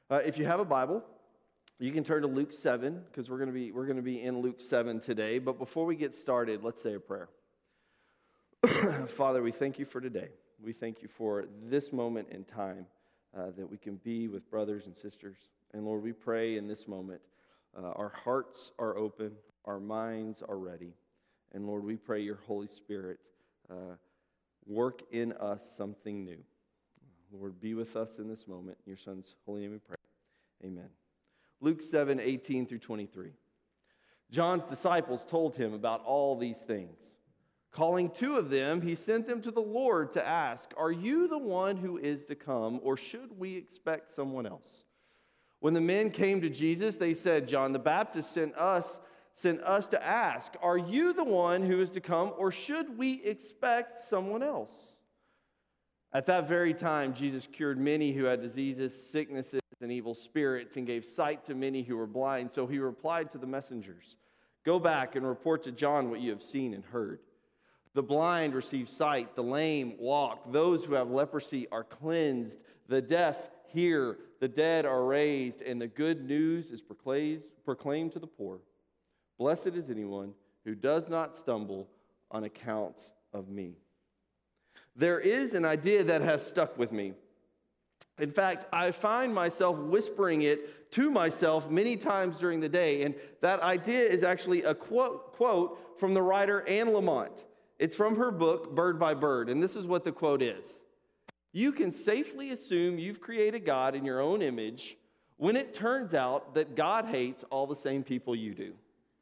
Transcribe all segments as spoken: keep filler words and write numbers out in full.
Uh, if you have a Bible, you can turn to Luke seven, because we're going to be we're going to be in Luke seven today. But before we get started, let's say a prayer. Father, we thank you for today. We thank you for this moment in time uh, that we can be with brothers and sisters. And Lord, we pray in this moment, uh, our hearts are open, our minds are ready. And Lord, we pray your Holy Spirit uh, work in us something new. Lord, be with us in this moment. In your Son's holy name we pray. Amen. Luke seven, eighteen through twenty-three. John's disciples told him about all these things. Calling two of them, he sent them to the Lord to ask, "Are you the one who is to come, or should we expect someone else?" When the men came to Jesus, they said, "John the Baptist sent us, sent us to ask, 'Are you the one who is to come, or should we expect someone else?'" At that very time, Jesus cured many who had diseases, sicknesses, and evil spirits, and gave sight to many who were blind. So he replied to the messengers, "Go back and report to John what you have seen and heard. The blind receive sight, the lame walk, those who have leprosy are cleansed, the deaf hear, the dead are raised, and the good news is proclaimed to the poor. Blessed is anyone who does not stumble on account of me." There is an idea that has stuck with me. In fact, I find myself whispering it to myself many times during the day, and that idea is actually a quote, quote from the writer Anne Lamott. It's from her book, Bird by Bird, and this is what the quote is. "You can safely assume you've created God in your own image when it turns out that God hates all the same people you do."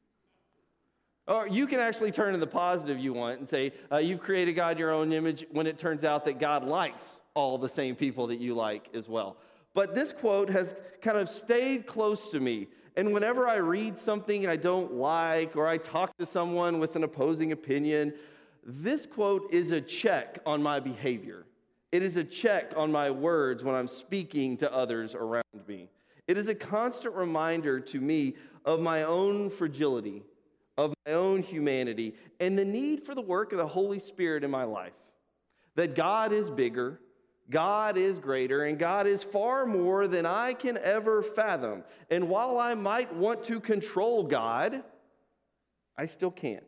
Or you can actually turn to the positive you want and say, uh, you've created God in your own image when it turns out that God likes all the same people that you like as well. But this quote has kind of stayed close to me. And whenever I read something I don't like, or I talk to someone with an opposing opinion, this quote is a check on my behavior. It is a check on my words when I'm speaking to others around me. It is a constant reminder to me of my own fragility, of my own humanity, and the need for the work of the Holy Spirit in my life. That God is bigger, God is greater, and God is far more than I can ever fathom. And while I might want to control God, I still can't.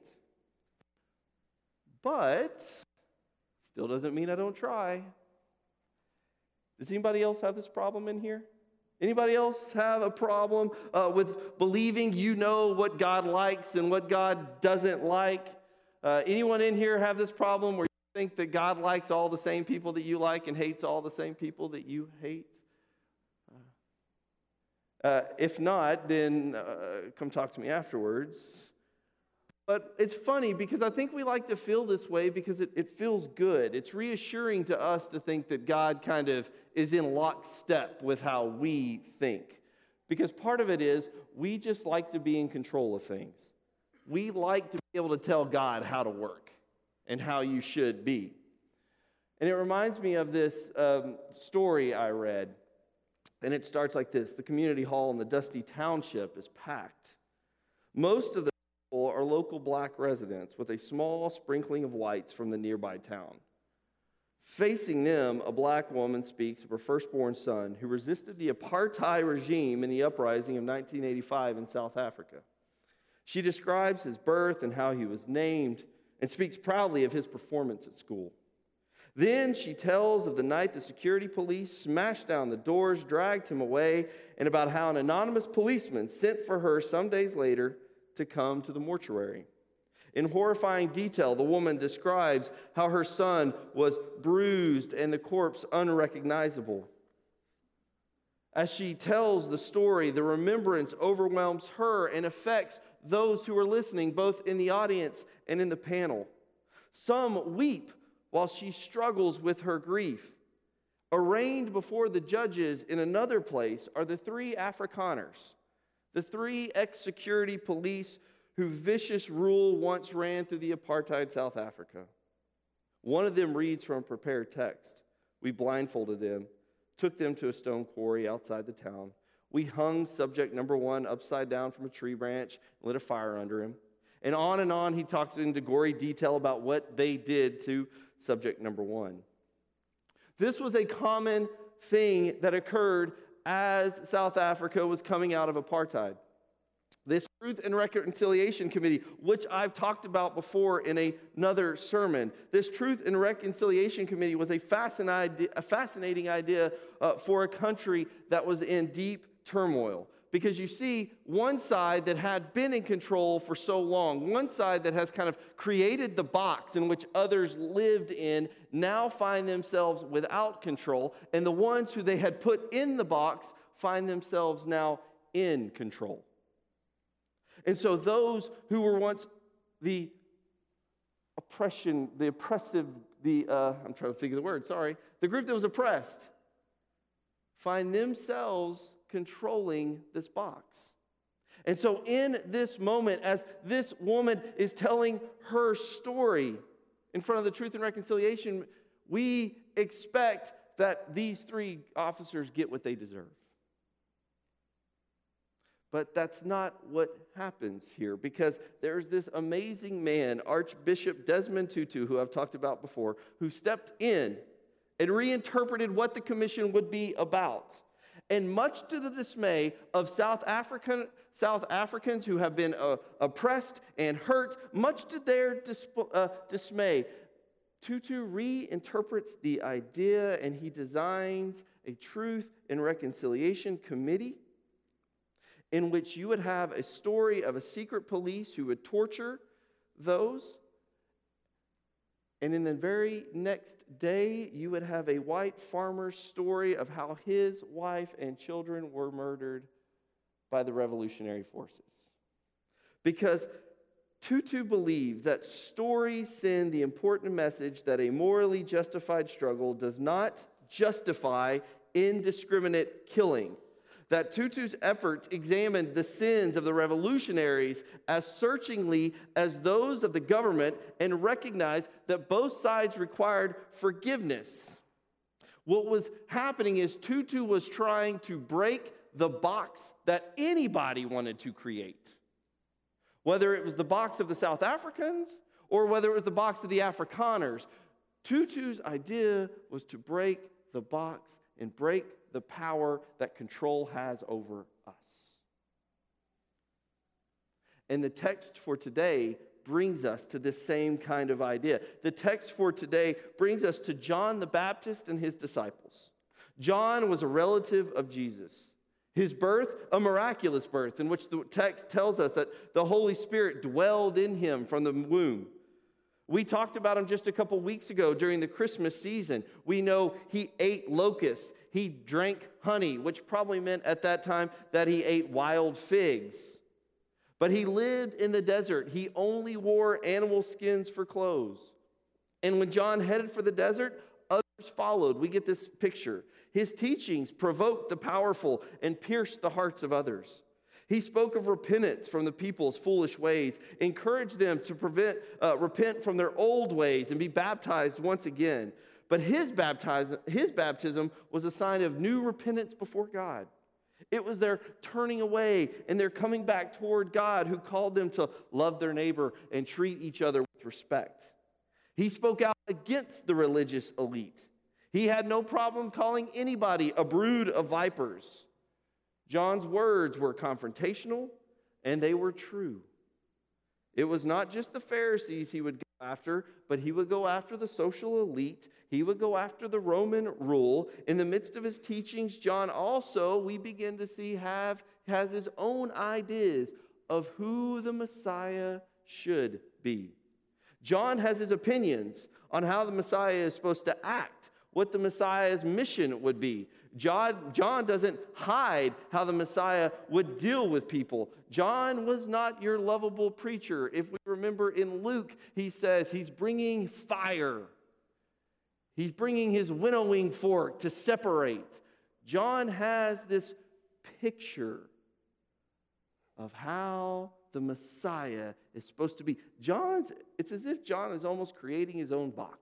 But still doesn't mean I don't try. Does anybody else have this problem in here? Anybody else have a problem uh, with believing you know what God likes and what God doesn't like? Uh, anyone in here have this problem where you think that God likes all the same people that you like and hates all the same people that you hate? Uh, if not, then uh, come talk to me afterwards. But it's funny because I think we like to feel this way because it, it feels good. It's reassuring to us to think that God kind of is in lockstep with how we think. Because part of it is we just like to be in control of things. We like to be able to tell God how to work and how you should be. And it reminds me of this um, story I read. And it starts like this. The community hall in the dusty township is packed. Most of the are local black residents with a small sprinkling of whites from the nearby town. Facing them, a black woman speaks of her firstborn son who resisted the apartheid regime in the uprising of nineteen eighty-five in South Africa. She describes his birth and how he was named and speaks proudly of his performance at school. Then she tells of the night the security police smashed down the doors, dragged him away, and about how an anonymous policeman sent for her some days later to come to the mortuary. In horrifying detail, the woman describes how her son was bruised and the corpse unrecognizable. As she tells the story, the remembrance overwhelms her and affects those who are listening, both in the audience and in the panel. Some weep while she struggles with her grief. Arraigned before the judges in another place are the three Afrikaners, the three ex-security police whose vicious rule once ran through the apartheid South Africa. One of them reads from a prepared text. We blindfolded them, took them to a stone quarry outside the town. We hung subject number one upside down from a tree branch, lit a fire under him. And on and on he talks into gory detail about what they did to subject number one. This was a common thing that occurred as South Africa was coming out of apartheid. This Truth and Reconciliation Committee, which I've talked about before in a, another sermon, this Truth and Reconciliation Committee was a fascinating, a fascinating idea uh, for a country that was in deep turmoil. Because you see, one side that had been in control for so long, one side that has kind of created the box in which others lived in, now find themselves without control, and the ones who they had put in the box find themselves now in control. And so those who were once the oppression, the oppressive, the, uh, I'm trying to think of the word, sorry, the group that was oppressed, find themselves controlling this box. And so in this moment, as this woman is telling her story in front of the Truth and Reconciliation, we expect that these three officers get what they deserve. But that's not what happens here, because there's this amazing man, Archbishop Desmond Tutu, who I've talked about before, who stepped in and reinterpreted what the commission would be about. And much to the dismay of South African, South Africans who have been uh, oppressed and hurt, much to their dis- uh, dismay, Tutu reinterprets the idea, and he designs a Truth and Reconciliation Committee in which you would have a story of a secret police who would torture those. And in the very next day, you would have a white farmer's story of how his wife and children were murdered by the revolutionary forces. Because Tutu believed that stories send the important message that a morally justified struggle does not justify indiscriminate killing. That Tutu's efforts examined the sins of the revolutionaries as searchingly as those of the government and recognized that both sides required forgiveness. What was happening is Tutu was trying to break the box that anybody wanted to create. Whether it was the box of the South Africans or whether it was the box of the Afrikaners, Tutu's idea was to break the box and break the power that control has over us. And the text for today brings us to this same kind of idea. The text for today brings us to John the Baptist and his disciples. John was a relative of Jesus. His birth, a miraculous birth, in which the text tells us that the Holy Spirit dwelled in him from the womb. We talked about him just a couple weeks ago during the Christmas season. We know he ate locusts. He drank honey, which probably meant at that time that he ate wild figs. But he lived in the desert. He only wore animal skins for clothes. And when John headed for the desert, others followed. We get this picture. His teachings provoked the powerful and pierced the hearts of others. He spoke of repentance from the people's foolish ways, encouraged them to prevent, uh, repent from their old ways and be baptized once again. But his, baptiz- his baptism was a sign of new repentance before God. It was their turning away and their coming back toward God, who called them to love their neighbor and treat each other with respect. He spoke out against the religious elite. He had no problem calling anybody a brood of vipers. John's words were confrontational, and they were true. It was not just the Pharisees he would go after, but he would go after the social elite. He would go after the Roman rule. In the midst of his teachings, John also, we begin to see, have has his own ideas of who the Messiah should be. John has his opinions on how the Messiah is supposed to act, what the Messiah's mission would be. John, John doesn't hide how the Messiah would deal with people. John was not your lovable preacher. If we remember in Luke, he says he's bringing fire. He's bringing his winnowing fork to separate. John has this picture of how the Messiah is supposed to be. John's, it's as if John is almost creating his own box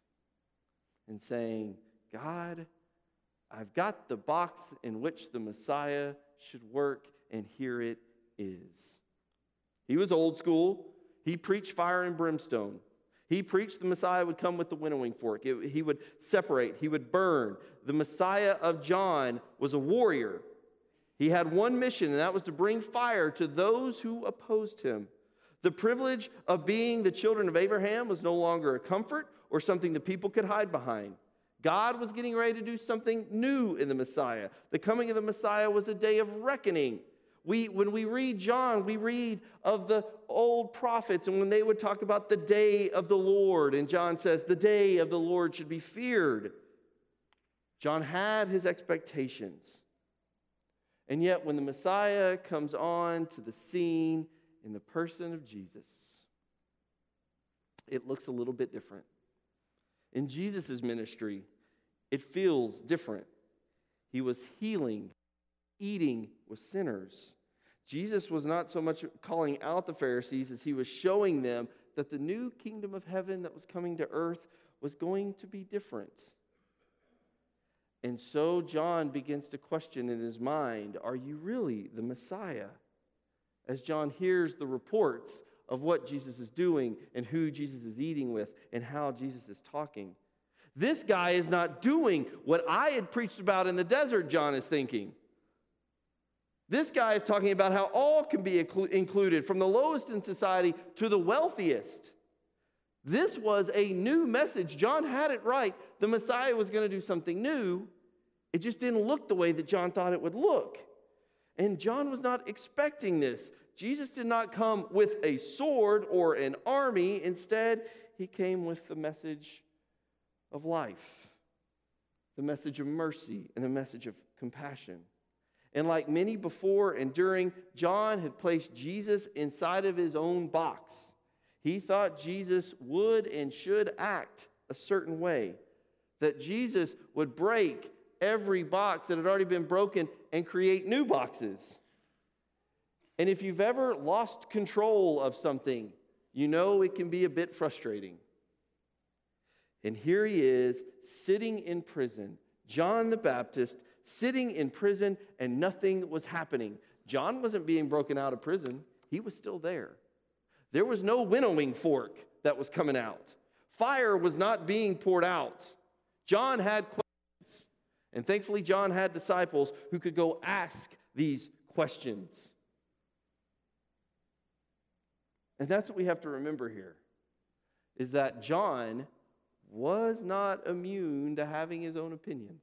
and saying, God, I've got the box in which the Messiah should work, and here it is. He was old school. He preached fire and brimstone. He preached the Messiah would come with the winnowing fork. It, he would separate. He would burn. The Messiah of John was a warrior. He had one mission, and that was to bring fire to those who opposed him. The privilege of being the children of Abraham was no longer a comfort or something that people could hide behind. God was getting ready to do something new in the Messiah. The coming of the Messiah was a day of reckoning. We, when we read John, we read of the old prophets, and when they would talk about the day of the Lord, and John says, the day of the Lord should be feared. John had his expectations. And yet, when the Messiah comes on to the scene in the person of Jesus, it looks a little bit different. In Jesus' ministry, it feels different. He was healing, eating with sinners. Jesus was not so much calling out the Pharisees as he was showing them that the new kingdom of heaven that was coming to earth was going to be different. And so John begins to question in his mind, are you really the Messiah? As John hears the reports of what Jesus is doing and who Jesus is eating with and how Jesus is talking. This guy is not doing what I had preached about in the desert, John is thinking. This guy is talking about how all can be included, from the lowest in society to the wealthiest. This was a new message. John had it right. The Messiah was going to do something new. It just didn't look the way that John thought it would look. And John was not expecting this. Jesus did not come with a sword or an army. Instead, he came with the message of life, the message of mercy, and the message of compassion. And like many before and during, John had placed Jesus inside of his own box. He thought Jesus would and should act a certain way, that Jesus would break every box that had already been broken and create new boxes. And if you've ever lost control of something, you know it can be a bit frustrating. And here he is, sitting in prison, John the Baptist, sitting in prison, and nothing was happening. John wasn't being broken out of prison. He was still there. There was no winnowing fork that was coming out. Fire was not being poured out. John had questions. And thankfully, John had disciples who could go ask these questions. And that's what we have to remember here, is that John was not immune to having his own opinions.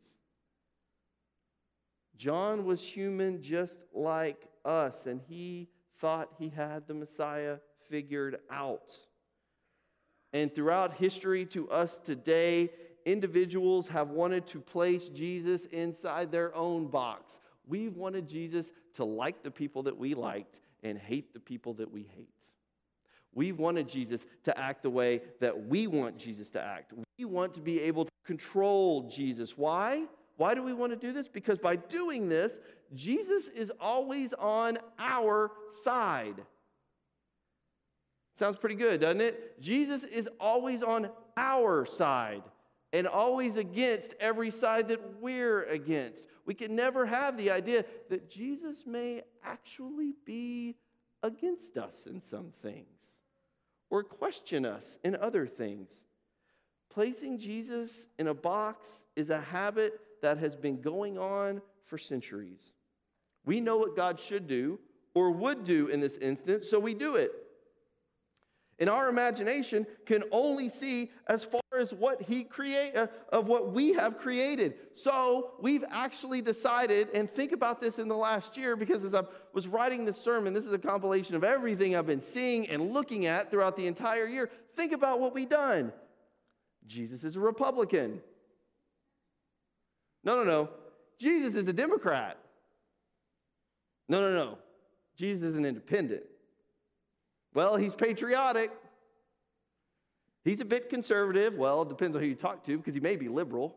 John was human just like us, and he thought he had the Messiah figured out. And throughout history to us today, individuals have wanted to place Jesus inside their own box. We've wanted Jesus to like the people that we liked and hate the people that we hate. We've wanted Jesus to act the way that we want Jesus to act. We want to be able to control Jesus. Why? Why do we want to do this? Because by doing this, Jesus is always on our side. Sounds pretty good, doesn't it? Jesus is always on our side and always against every side that we're against. We can never have the idea that Jesus may actually be against us in some things or question us in other things. Placing Jesus in a box is a habit that has been going on for centuries. We know what God should do or would do in this instance, so we do it. And our imagination can only see as far as what he create uh, of what we have created. So we've actually decided, and think about this in the last year, because as I was writing this sermon, this is a compilation of everything I've been seeing and looking at throughout the entire year. Think about what we've done. Jesus is a Republican. No, no, no. Jesus is a Democrat. No, no, no. Jesus is an independent. Well, he's patriotic. He's a bit conservative. Well, it depends on who you talk to, because he may be liberal.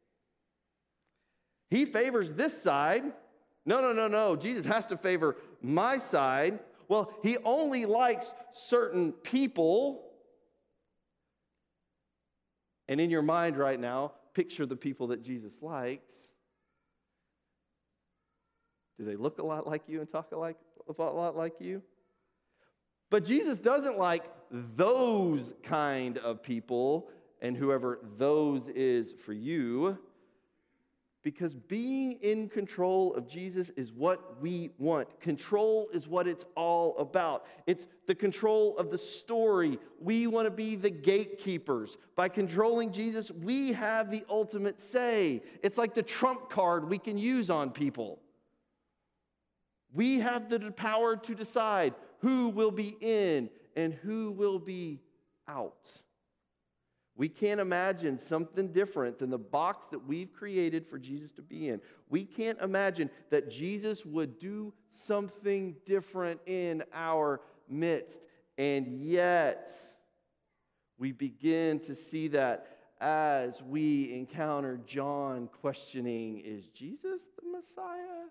He favors this side. No, no, no, no. Jesus has to favor my side. Well, he only likes certain people. And in your mind right now, picture the people that Jesus likes. Do they look a lot like you and talk a lot, a lot like you? But Jesus doesn't like those kind of people, and whoever those is for you, because being in control of Jesus is what we want. Control is what it's all about. It's the control of the story. We want to be the gatekeepers. By controlling Jesus, we have the ultimate say. It's like the trump card we can use on people. We have the power to decide who will be in and who will be out. We can't imagine something different than the box that we've created for Jesus to be in. We can't imagine that Jesus would do something different in our midst. And yet, we begin to see that as we encounter John questioning, is Jesus the Messiah?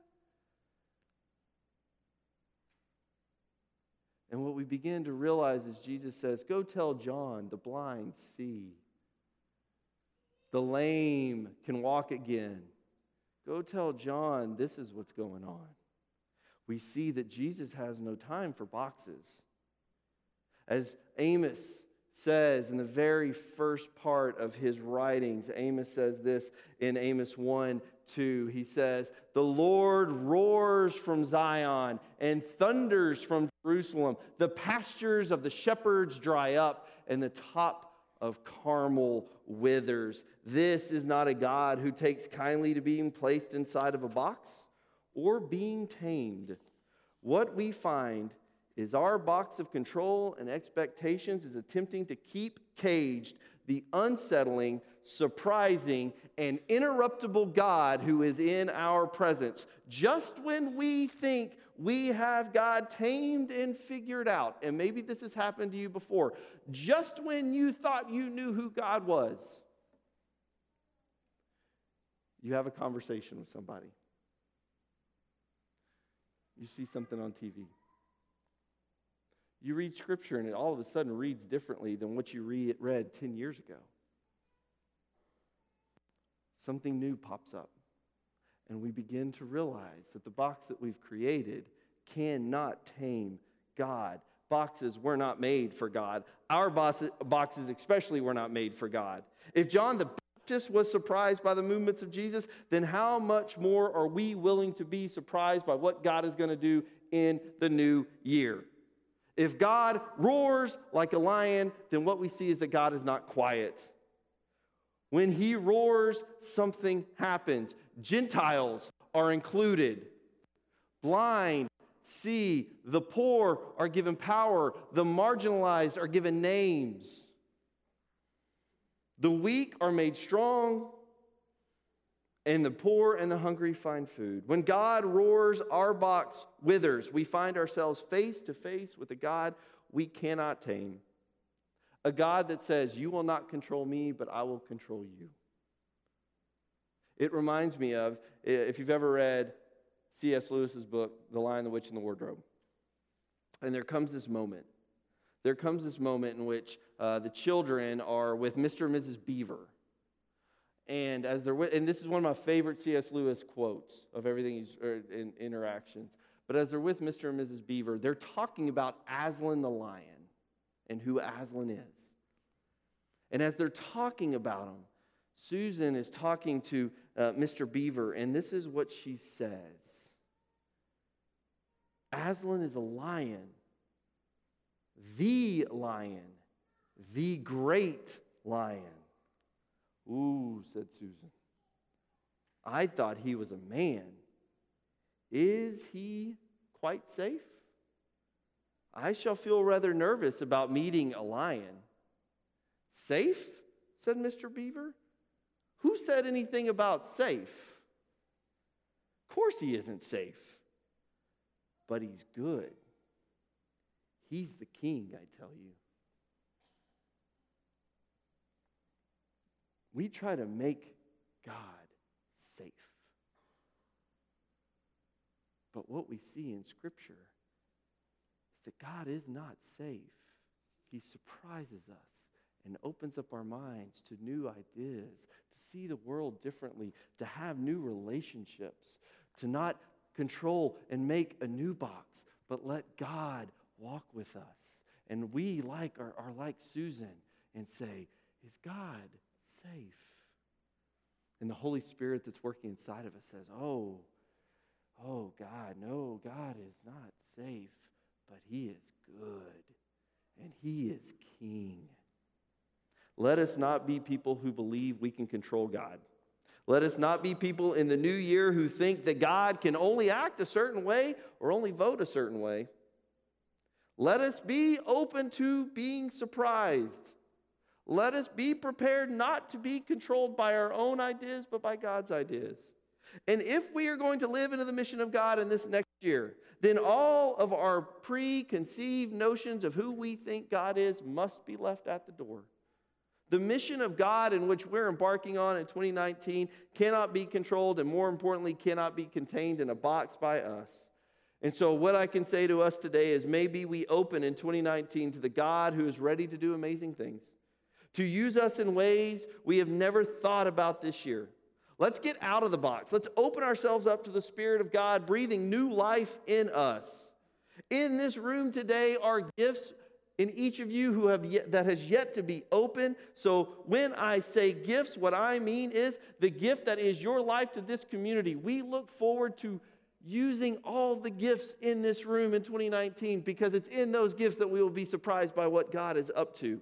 And what we begin to realize is Jesus says, go tell John, the blind see. The lame can walk again. Go tell John, this is what's going on. We see that Jesus has no time for boxes. As Amos says in the very first part of his writings, Amos says this in Amos one two. He says, the Lord roars from Zion and thunders from Jerusalem. The pastures of the shepherds dry up, and the top of Carmel withers. This is not a God who takes kindly to being placed inside of a box or being tamed. What we find is our box of control and expectations is attempting to keep caged the unsettling, surprising, and interruptible God who is in our presence. Just when we think we have God tamed and figured out, and maybe this has happened to you before, just when you thought you knew who God was, you have a conversation with somebody. You see something on T V. You read Scripture and it all of a sudden reads differently than what you read, read ten years ago. Something new pops up. And we begin to realize that the box that we've created cannot tame God. Boxes were not made for God. Our boxes especially were not made for God. If John the Baptist was surprised by the movements of Jesus, then how much more are we willing to be surprised by what God is going to do in the new year? If God roars like a lion, then what we see is that God is not quiet. When he roars, something happens. Gentiles are included. Blind see. The poor are given power. The marginalized are given names. The weak are made strong. And the poor and the hungry find food. When God roars, our box withers. We find ourselves face to face with a God we cannot tame. A God that says, you will not control me, but I will control you. It reminds me of, if you've ever read C S Lewis's book, The Lion, the Witch, and the Wardrobe. And there comes this moment. There comes this moment in which uh, the children are with Mister and Missus Beaver. And as they're with, and this is one of my favorite C S Lewis quotes of everything he's er, in interactions. But as they're with Mister and Missus Beaver, they're talking about Aslan the lion and who Aslan is. And as they're talking about him, Susan is talking to uh, Mister Beaver, and this is what she says. Aslan is a lion, the lion, the great lion. Ooh, said Susan. I thought he was a man. Is he quite safe? I shall feel rather nervous about meeting a lion. Safe? Said Mister Beaver. Who said anything about safe? Of course he isn't safe. But he's good. He's the king, I tell you. We try to make God safe. But what we see in Scripture is that God is not safe. He surprises us and opens up our minds to new ideas, to see the world differently, to have new relationships, to not control and make a new box, but let God walk with us. And we like are, are like Susan and say, is God safe? And the Holy Spirit that's working inside of us says, oh, oh, God, no, God is not safe, but he is good, and he is king. Let us not be people who believe we can control God. Let us not be people in the new year who think that God can only act a certain way or only vote a certain way. Let us be open to being surprised. Let us be prepared not to be controlled by our own ideas, but by God's ideas. And if we are going to live into the mission of God in this next year, then all of our preconceived notions of who we think God is must be left at the door. The mission of God in which we're embarking on in twenty nineteen cannot be controlled, and more importantly, cannot be contained in a box by us. And so what I can say to us today is maybe we open in twenty nineteen to the God who is ready to do amazing things, to use us in ways we have never thought about this year. Let's get out of the box. Let's open ourselves up to the Spirit of God breathing new life in us. In this room today are gifts in each of you who have yet, that has yet to be open. So when I say gifts, what I mean is the gift that is your life to this community. We look forward to using all the gifts in this room in twenty nineteen because it's in those gifts that we will be surprised by what God is up to.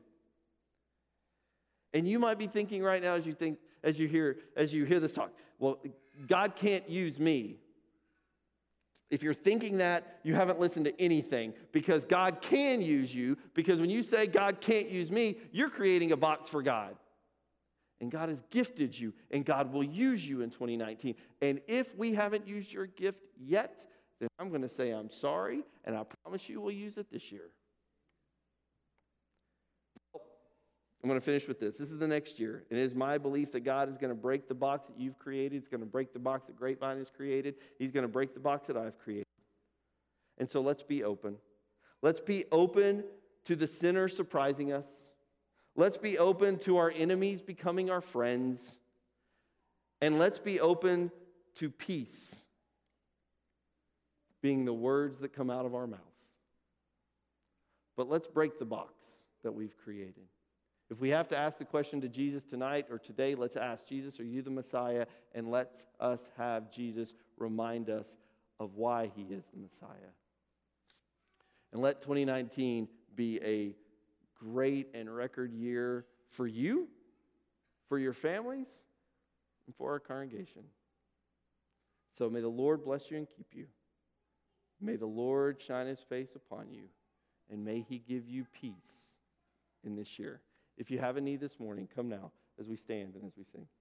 And you might be thinking right now as you think, as you hear, as you hear this talk, well, God can't use me. If you're thinking that, you haven't listened to anything, because God can use you, because when you say God can't use me, you're creating a box for God. And God has gifted you, and God will use you in twenty nineteen. And if we haven't used your gift yet, then I'm going to say I'm sorry, and I promise you we'll use it this year. I'm going to finish with this. This is the next year. And it is my belief that God is going to break the box that you've created. He's going to break the box that Grapevine has created. He's going to break the box that I've created. And so let's be open. Let's be open to the sinner surprising us. Let's be open to our enemies becoming our friends. And let's be open to peace being the words that come out of our mouth. But let's break the box that we've created. If we have to ask the question to Jesus tonight or today, let's ask, Jesus, are you the Messiah? And let us have Jesus remind us of why he is the Messiah. And let twenty nineteen be a great and record year for you, for your families, and for our congregation. So may the Lord bless you and keep you. May the Lord shine his face upon you, and may he give you peace in this year. If you have a need this morning, come now as we stand and as we sing.